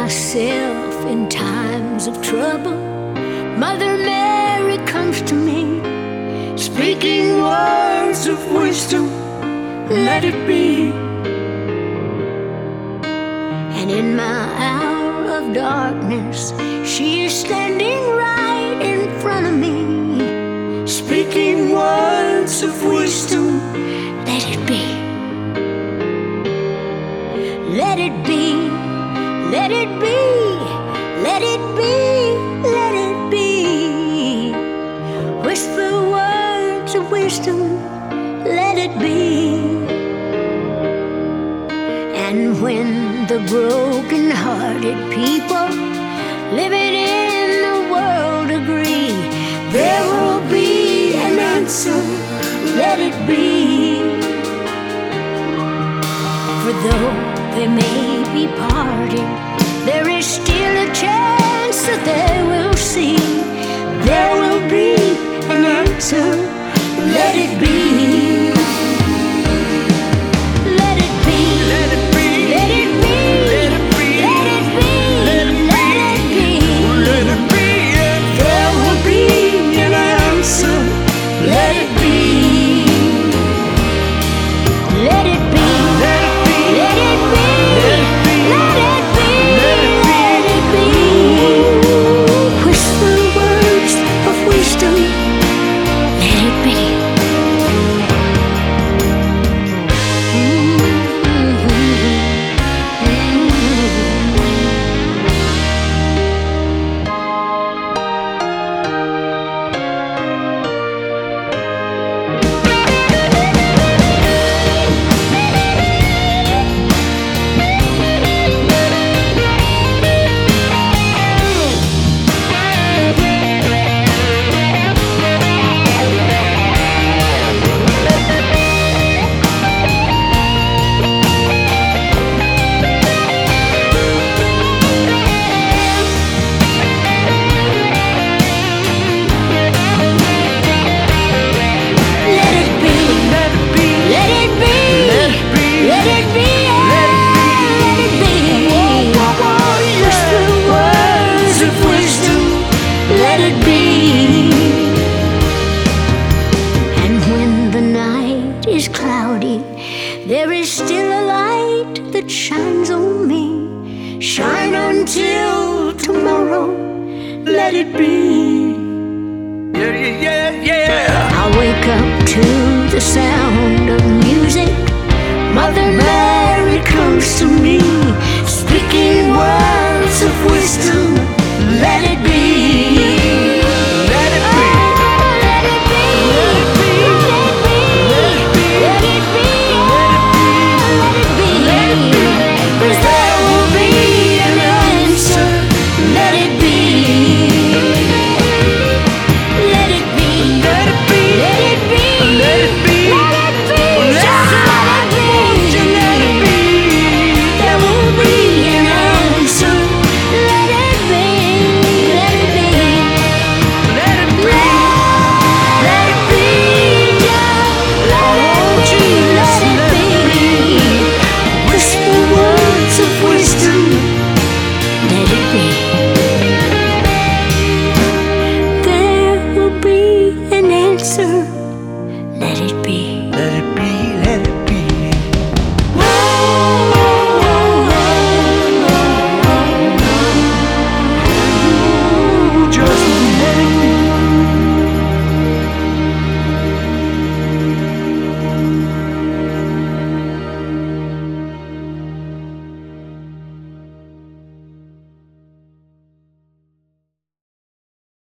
myself in times of trouble, Mother Mary comes to me, speaking words of wisdom, let it be. And in my hour of darkness, she is standing right in front of me, speaking words of wisdom, let it be. Let it be, let it be, let it be, let it be. Whisper words of wisdom, let it be. And when the broken-hearted people living in the world agree, there will be an answer, let it be. For though they may be parted, there is still a chance that they will see. There will be an answer, let it be. Let it be, let it be, let it be, let it be, let it be, let it be, let it be. There will be an answer, let it be. Let it be, let it be, let it be, let it be, let it be. Whisper words of wisdom, let it be. There is still a light that shines on me. Shine until tomorrow, let it be. Yeah, yeah, yeah, yeah. I wake up to the sound of music. Mother Mary comes to me, speaking words of wisdom, let it be.